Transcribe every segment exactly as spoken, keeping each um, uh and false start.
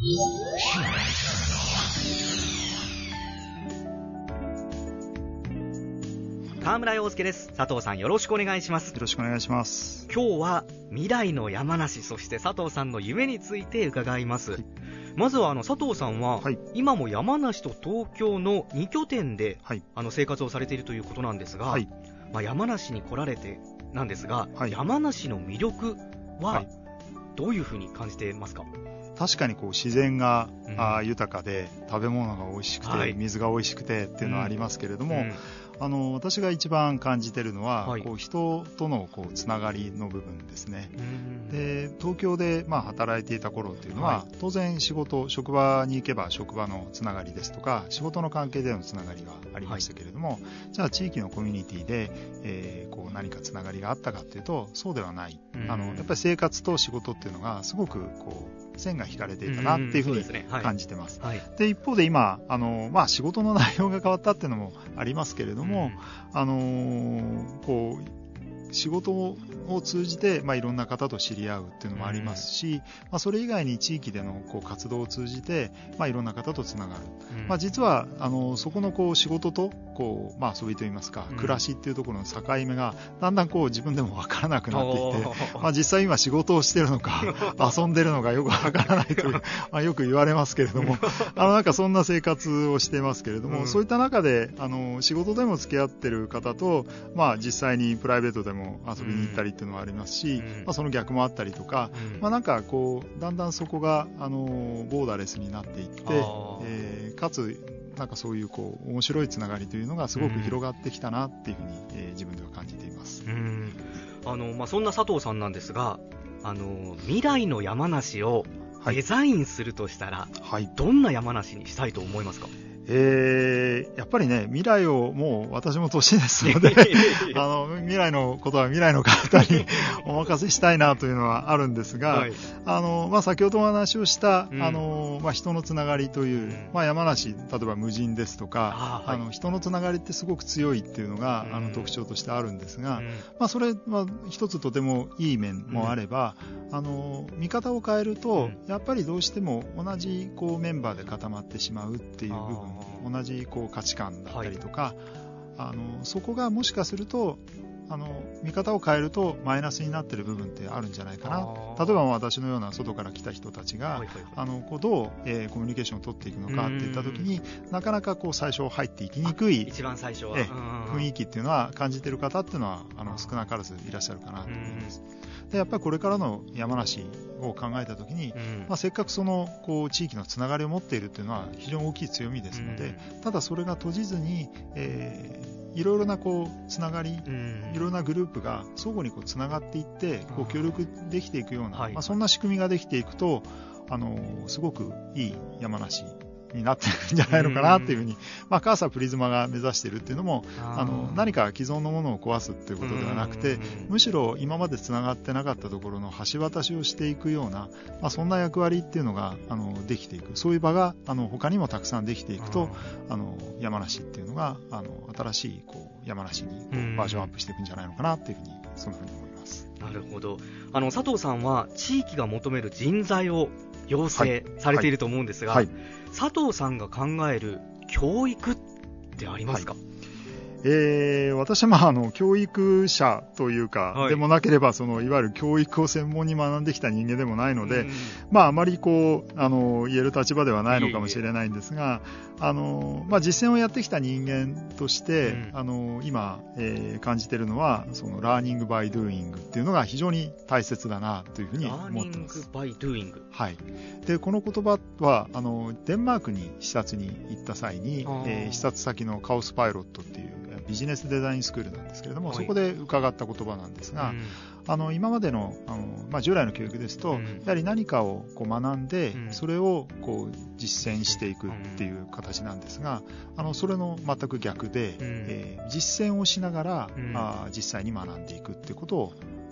川村陽介です。佐藤さん、よろしくお願いします。 よろしくお願いします。 今日は未来の山梨、そして佐藤さんの夢について伺います。はい、まずはあの佐藤さんは、はい、今も山梨と東京のに拠点で、はい、あの生活をされているということなんですが、はい、まあ、山梨に来られてなんですが、はい、山梨の魅力はどういうふうに感じていますか？ 確かにこう自然が、うん、あ豊かで食べ物が美味しくて、はい、水が美味しくてっていうのはありますけれども、うんうん、あの私が一番感じているのは、はい、こう人とのこうつながりの部分ですね。うん、で東京でまあ働いていた頃っていうのは、はい、当然仕事職場に行けば職場のつながりですとか仕事の関係でのつながりはありましたけれども、はい、じゃあ地域のコミュニティで、えー、こう何かつながりがあったかというとそうではない。うん、あのやっぱり生活と仕事っていうのがすごくこう線が引かれていたなっていうふうに感じてます。で、はいはい、一方で今あの、まあ、仕事の内容が変わったっていうのもありますけれども、うん、あのー、こう仕事を通じて、まあ、いろんな方と知り合うっていうのもありますし、まあ、それ以外に地域でのこう活動を通じて、まあ、いろんな方とつながる、うん、まあ、実はあのそこのこう仕事とこう、まあ、遊びといいますか、うん、暮らしっていうところの境目がだんだんこう自分でも分からなくなっていて、まあ、実際今仕事をしてるのか遊んでるのかよく分からないという、まあ、よく言われますけれどもあのなんかそんな生活をしていますけれども、うん、そういった中であの仕事でも付き合ってる方と、まあ、実際にプライベートでも遊びに行ったりっていうのはありますし、うんまあ、その逆もあったりとか、うんまあ、なんかこうだんだんそこがあのボーダレスになっていって、えー、かつなんかそういうこう面白いつながりというのがすごく広がってきたなっていうふうに、えー、自分では感じています。 うんあの、まあ、そんな佐藤さんなんですが、あの未来の山梨をデザインするとしたら、はい、どんな山梨にしたいと思いますか？ えー、やっぱりね未来をもう私も年ですのであの未来のことは未来の方にお任せしたいなというのはあるんですが、はいあのまあ、先ほどお話をした、うんあのまあ、人のつながりという、うんまあ、山梨例えば無人ですとかあ、はい、あの人のつながりってすごく強いっていうのが、うん、あの特徴としてあるんですが、うんまあ、それは一つとてもいい面もあれば、うん、あの見方を変えると、うん、やっぱりどうしても同じこうメンバーで固まってしまうっていう部分同じこう価値観だったりとか、はい、あのそこがもしかするとあの見方を変えるとマイナスになっている部分ってあるんじゃないかな。例えば私のような外から来た人たちが、はいはいはい、あのこうどう、えー、コミュニケーションを取っていくのかっていった時になかなかこう最初入っていきにくい一番最初は、 えー、雰囲気っていうのは感じている方っていうのはあの少なからずいらっしゃるかなと思います。でやっぱりこれからの山梨を考えたときに、うんまあ、せっかくそのこう地域のつながりを持っているというのは非常に大きい強みですので、うん、ただそれが閉じずに、えー、いろいろなこうつながり、うん、いろいろなグループが相互にこうつながっていってこう協力できていくような、はいまあ、そんな仕組みができていくとあのすごくいい山梨になってるんじゃないのかなっていうふうに、まあ、カーサプリズマが目指しているっていうのもあの何か既存のものを壊すっていうことではなくてむしろ今までつながってなかったところの橋渡しをしていくような、まあ、そんな役割っていうのがあのできていくそういう場があの他にもたくさんできていくとあの山梨っていうのがあの新しいこう山梨にこうバージョンアップしていくんじゃないのかなっていうふうにそんなふうに思います。 なるほど。あの佐藤さんは地域が求める人材を養成されていると思うんですが、はいはいはい、佐藤さんが考える教育ってありますか？はいえー、私は、まあ、あの教育者というか、はい、でもなければそのいわゆる教育を専門に学んできた人間でもないので、うんまあ、あまりこうあの言える立場ではないのかもしれないんですがあの、まあ、実践をやってきた人間として、うん、あの今、えー、感じているのはそのラーニングバイドゥーイングっていうのが非常に大切だなというふうに思ってます。 ラーニングバイドゥーイング、 はい、でこの言葉はあのデンマークに視察に行った際に、えー、視察先のカオスパイロットっていうビジネスデザインスクールなんですけれども、はい、そこで伺った言葉なんですが、うん、あの今まで の, あの、まあ、従来の教育ですと、うん、やはり何かをこう学んで、うん、それをこう実践していくっていう形なんですが、あのそれの全く逆で、うんえー、実践をしながら、うん、あ実際に学んでいくっていうことを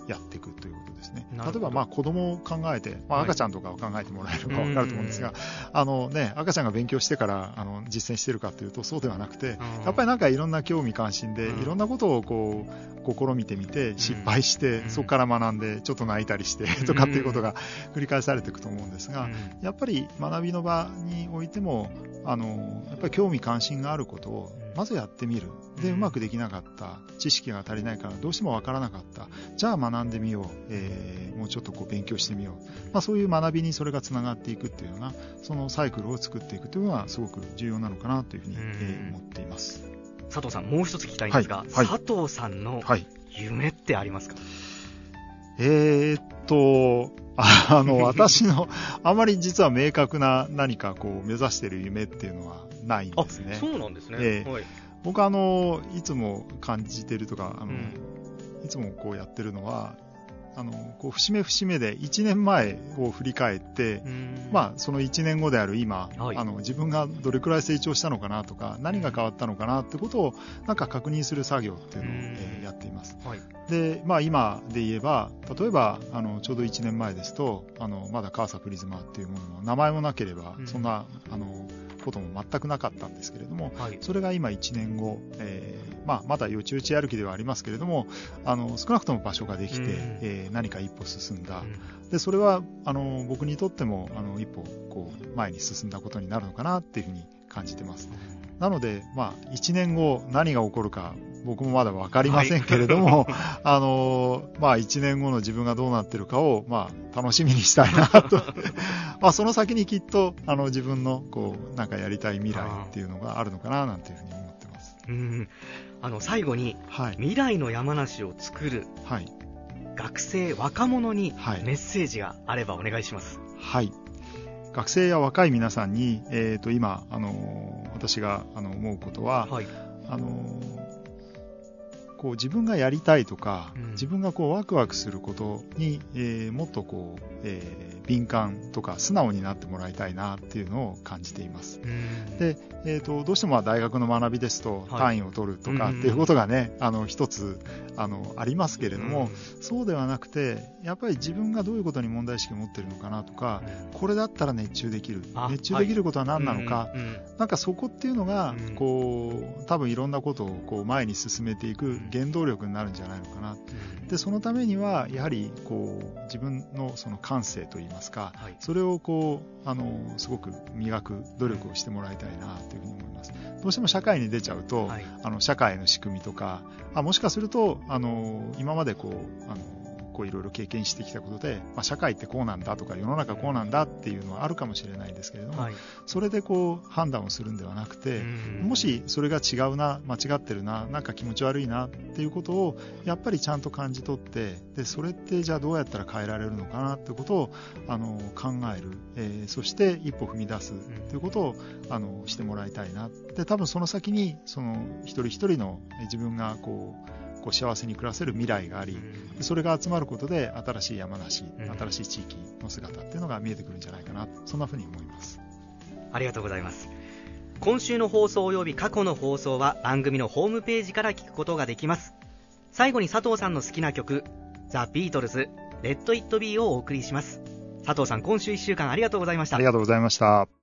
やっていくということですね。例えばまあ子供を考えて、まあ、赤ちゃんとかを考えてもらえるか分かると思うんですが、はい、あのね、赤ちゃんが勉強してからあの実践しているかというとそうではなくて、やっぱりなんかいろんな興味関心でいろんなことをこう試みてみて失敗して、そこから学んでちょっと泣いたりしてとかっていうことが繰り返されていくと思うんですが、やっぱり学びの場においてもあのやっぱり興味関心があることをまずやってみる。で、うまくできなかった、知識が足りないからどうしてもわからなかった、じゃあ学んでみよう、えー、もうちょっとこう勉強してみよう、まあ、そういう学びにそれがつながっていくっていうようなそのサイクルを作っていくというのはすごく重要なのかなというふうに、えー、思っています。 佐藤さん、もう一つ聞きたいんですが、はいはい、佐藤さんの夢ってありますか？はい、 えーっとあの私のあまり実は明確な何かこう目指している夢っていうのはないんですね。 あ、そうなんですね。 えーはい、 僕はあのいつも感じているとかあの、うん、いつもこうやってるのはあのこう節目節目でいちねんまえを振り返って、まあ、そのいちねんごである今、はい、あの自分がどれくらい成長したのかなとか何が変わったのかなってことをなんか確認する作業っていうのを、えー、やっています。はい、で、まあ、今で言えば例えばあのちょうどいちねんまえですとあのまだカーサプリズマっていうものの名前もなければそんなあのことも全くなかったんですけれども、はい、それが今いちねんご、えーまあ、まだよちよち歩きではありますけれどもあの少なくとも場所ができて、えー、何か一歩進んだ。でそれはあの僕にとってもあの一歩こう前に進んだことになるのかなっていうふうに感じてます。なので、まあ、いちねんご何が起こるか僕もまだ分かりませんけれども、はい、あのまあ、いちねんごの自分がどうなっているかを、まあ、楽しみにしたいなとまあその先にきっとあの自分のこうなんかやりたい未来っていうのがあるのかななんていうふうに思ってます。 うん、あの最後に、はい、未来の山梨を作る、はい、学生若者にメッセージがあればお願いします。 はい、学生や若い皆さんに、えー、と今、あの私があの思うことは、はい、あのこう自分がやりたいとか、うん、自分がこうワクワクすることに、えー、もっとこう、えー、敏感とか素直になってもらいたいなっていうのを感じています。うん、で、えー、とどうしても大学の学びですと、はい、単位を取るとかっていうことがね、うん、あの一つあのありますけれども、うん、そうではなくてやっぱり自分がどういうことに問題意識を持っているのかなとか、うん、これだったら熱中できる、熱中できることは何なのか、はい、なんかそこっていうのが、うん、こう多分いろんなことをこう前に進めていく原動力になるんじゃないのかな。でそのためにはやはりこう自分のその感性といいますか、はい、それをこうあのすごく磨く努力をしてもらいたいなというふうに思います。どうしても社会に出ちゃうと、はい、あの社会の仕組みとかあもしかするとあの今までこうあのこういろいろ経験してきたことで、まあ、社会ってこうなんだとか世の中こうなんだっていうのはあるかもしれないんですけれども、はい、それでこう判断をするんではなくて、もしそれが違うな間違ってるななんか気持ち悪いなっていうことをやっぱりちゃんと感じ取って、でそれってじゃあどうやったら変えられるのかなってことをあの考える、えー、そして一歩踏み出すということをあのしてもらいたいな。で多分その先にその一人一人の自分がこうこう幸せに暮らせる未来があり、それが集まることで新しい山梨、新しい地域の姿っていうのが見えてくるんじゃないかな、そんなふうに思います。 ありがとうございます。今週の放送及び過去の放送は番組のホームページから聞くことができます。最後に佐藤さんの好きな曲ザ・ビートルズレッド・イット・ビーをお送りします。佐藤さん、今週いっしゅうかんありがとうございました。 ありがとうございました。